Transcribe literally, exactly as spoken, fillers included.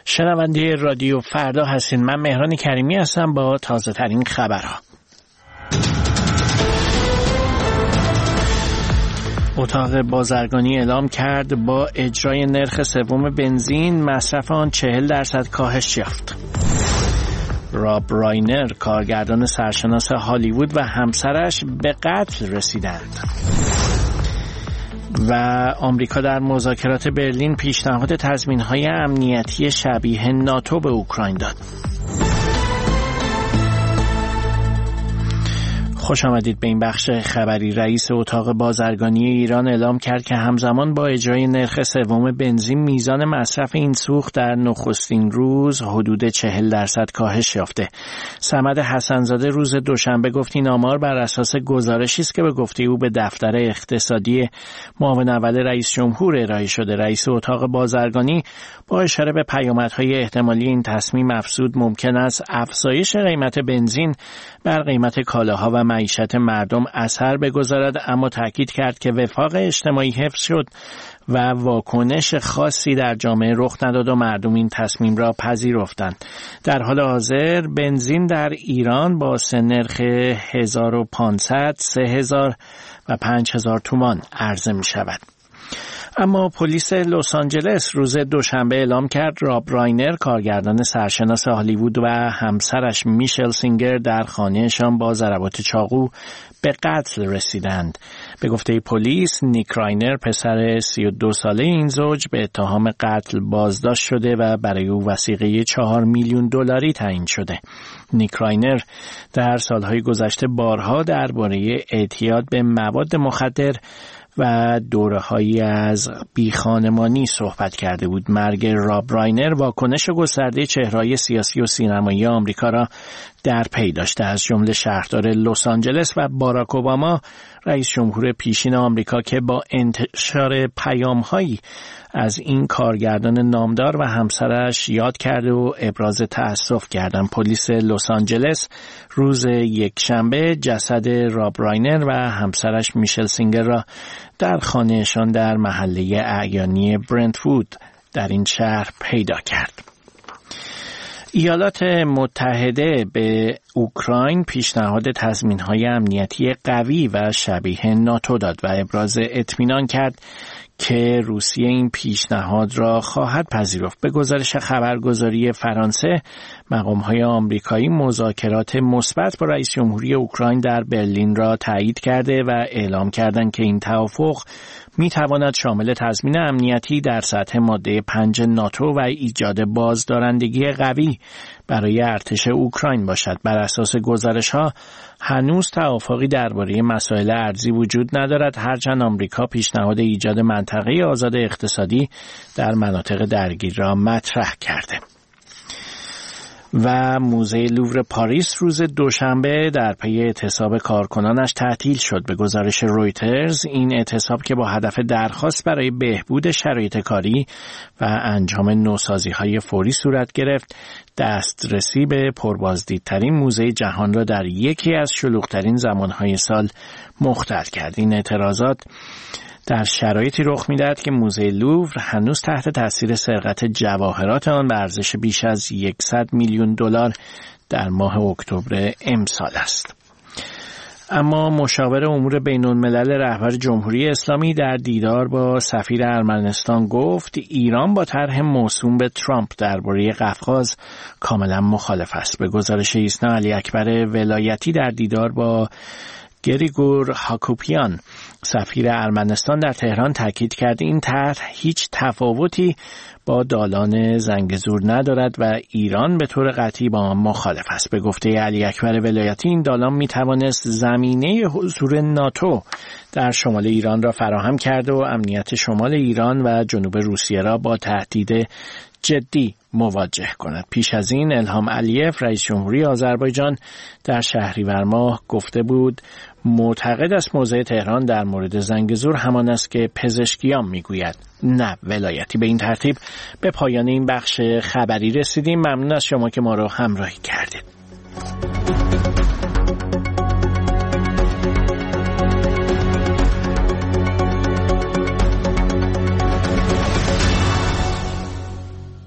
شنونده رادیو فردا هستین. من مهران کریمی هستم با تازه ترین خبرها. اتاق بازرگانی اعلام کرد با اجرای نرخ سوم بنزین مصرف آن چهل درصد کاهش یافت. راب راینر کارگردان سرشناس هالیوود و همسرش به قتل رسیدند. و آمریکا در مذاکرات برلین پیشنهاد تضمین‌های امنیتی شبیه ناتو به اوکراین داد. خوش آمدید به این بخش خبری. رئیس اتاق بازرگانی ایران اعلام کرد که همزمان با اجرای نرخ سوم بنزین میزان مصرف این سوخت در نخستین روز حدود چهل درصد کاهش یافته. صمد حسن‌زاده روز دوشنبه گفت این آمار بر اساس گزارشی است که به گفته او به دفتر اقتصادی معاون اول رئیس جمهور ارائه شده. رئیس اتاق بازرگانی با اشاره به پیامدهای احتمالی این تصمیم افزود ممکن است افزایش قیمت بنزین بر قیمت کالاها و معیشت مردم اثر بگذارد، اما تاکید کرد که وفاق اجتماعی حفظ شد و واکنش خاصی در جامعه رخ نداد و مردم این تصمیم را پذیرفتند. در حال حاضر بنزین در ایران با سه نرخ هزار و پانصد، سه هزار و پنج هزار تومان عرضه می شود. اما پلیس لس آنجلس روز دوشنبه اعلام کرد راب راینر کارگردان سرشناس هالیوود و همسرش میشل سینگر در خانهشان با ضربات چاقو به قتل رسیدند. به گفته پلیس نیک راینر پسر سی و دو ساله این زوج به اتهام قتل بازداشت شده و برای او وثیقه چهار میلیون دلاری تعیین شده. نیک راینر در سالهای گذشته بارها درباره اعتیاد به مواد مخدر و دوره‌هایی از بیخانمانی صحبت کرده بود. مرگ راب راینر واکنش گسترده چهره‌های سیاسی و سینمایی آمریکا را در پی داشته، از جمله شهردار لس آنجلس و باراک اوباما رئیس جمهور پیشین آمریکا که با انتشار پیام‌هایی از این کارگردان نامدار و همسرش یاد کرده و ابراز تأسف کردند. پلیس لس آنجلس روز یکشنبه جسد راب راینر و همسرش میشل سینگر را در خانهشان در محله اعیانی برنت‌وود در این شهر پیدا کرد. ایالات متحده به اوکراین پیشنهاد تضمین‌های امنیتی قوی و شبیه ناتو داد و ابراز اطمینان کرد که روسیه این پیشنهاد را خواهد پذیرفت. به گزارش خبرگزاری فرانسه، مقام‌های آمریکایی مذاکرات مثبت با رئیس جمهوری اوکراین در برلین را تایید کرده و اعلام کردند که این توافق می‌تواند شامل تضمین امنیتی در سطح ماده پنج ناتو و ایجاد بازدارندگی قوی برای ارتش اوکراین باشد. بر اساس گزارش‌ها هنوز توافقی درباره مسائل ارزی وجود ندارد، هرچند آمریکا پیشنهاد ایجاد منطقه آزاد اقتصادی در مناطق درگیر را مطرح کرده. و موزه لوور پاریس روز دوشنبه در پی اعتصاب کارکنانش تعطیل شد. به گزارش رویترز این اعتصاب که با هدف درخواست برای بهبود شرایط کاری و انجام نوسازی‌های فوری صورت گرفت، دسترسی به پربازدیدترین موزه جهان را در یکی از شلوغ‌ترین زمانهای سال مختل کرد. این اعتراضات در شرایطی رخ می‌دهد که موزه لوور هنوز تحت تاثیر سرقت جواهرات آن به ارزش بیش از صد میلیون دلار در ماه اکتبر امسال است. اما مشاور امور بین‌الملل رهبر جمهوری اسلامی در دیدار با سفیر ارمنستان گفت ایران با طرح موسوم به ترامپ درباره قفقاز کاملا مخالف است. به گزارش ایسنا علی اکبر ولایتی در دیدار با گریگور هاکوپیان سفیر ارمنستان در تهران تاکید کرد این طرح هیچ تفاوتی با دالان زنگزور ندارد و ایران به طور قطعی با آن مخالف است. به گفته علی اکبر ولایتی این دالان می توانست زمینه حضور ناتو در شمال ایران را فراهم کرده و امنیت شمال ایران و جنوب روسیه را با تهدید جدی مواجه کند. پیش از این الهام علیف رئیس جمهوری آذربایجان در شهریور ماه گفته بود معتقد است موضع تهران در مورد زنگزور همان است که پزشکیان میگوید نه ولایتی. به این ترتیب به پایان این بخش خبری رسیدیم. ممنون از شما که ما را همراهی کردید.